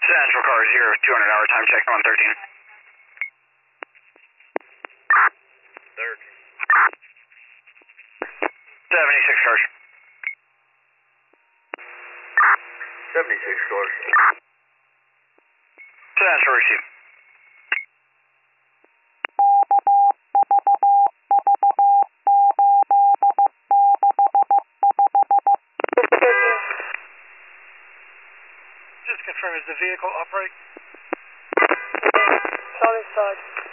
Central car 0200 hour time check 113. 76 cars. 76 cars. Central receive. Just confirm, is the vehicle upright? Charlie Side.